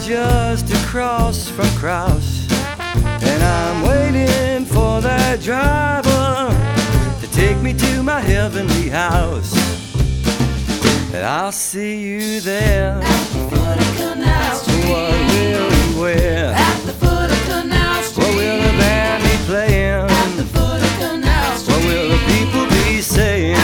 just across from Cross, and I'm waiting for that driver to take me to my heavenly house. And I'll see you there. What will